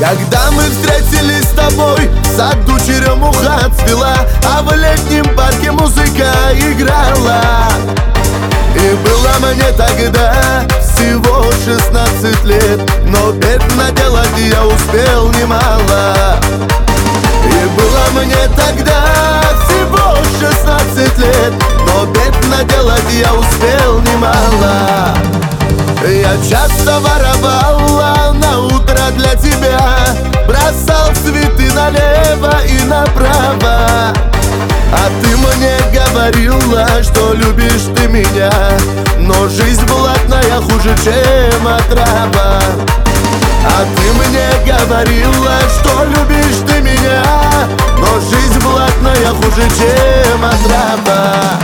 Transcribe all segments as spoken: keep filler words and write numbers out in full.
Когда мы встретились с тобой, в саду черемуха цвела, а в летнем парке музыка играла. И было мне тогда всего шестнадцать лет, но бед наделать я успел немало. И было мне тогда всего шестнадцать лет, но бед наделать я успел немало. Я часто воровала на утро для тебя, бросал цветы налево и направо. А ты мне говорила, что любишь ты меня, но жизнь блатная хуже, чем отрава. А ты мне говорила, что любишь ты меня, но жизнь блатная хуже, чем отрава.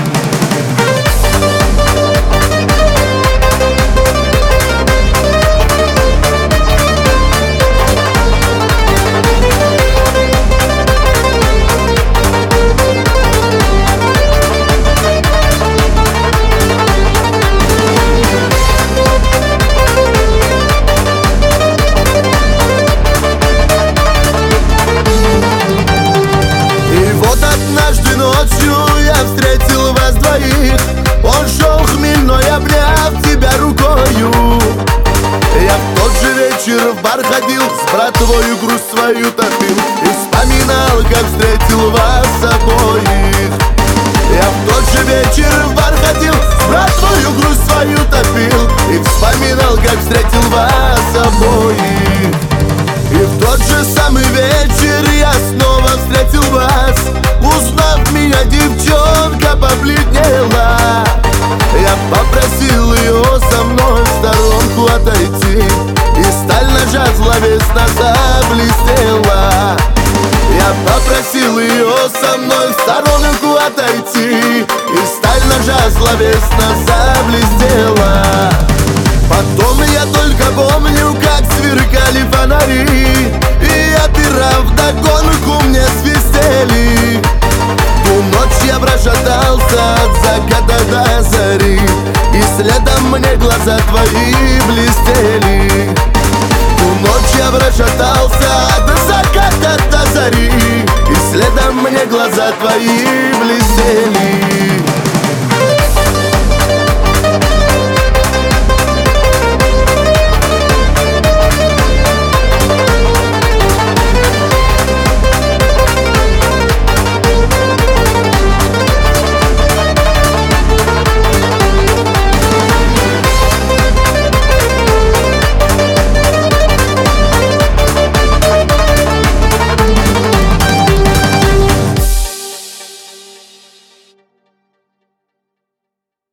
Однажды ночью я встретил вас двоих. Он шел хмельной, обняв тебя рукою. Я в тот же вечер в бар ходил, с братвою грусть свою топил и вспоминал, как встретил вас обоих. Я в тот же вечер в бар ходил, с братвою грусть свою топил и вспоминал, как встретил вас обоих. И в тот же самый вечер я снова встретил вас. Узнав меня, девчонка побледнела. Я попросил ее со мной в сторонку отойти, и сталь ножа зловесно заблестела. Я попросил ее со мной в сторонку отойти, и сталь ножа зловесно заблестела. Потом я только помню, как сверкали фонари, и опера вдогонку мне свистели. Ту ночь я прошатался от заката до зари, и следом мне глаза твои блестели. Ту ночь я прошатался от заката до зари, и следом мне глаза твои блестели.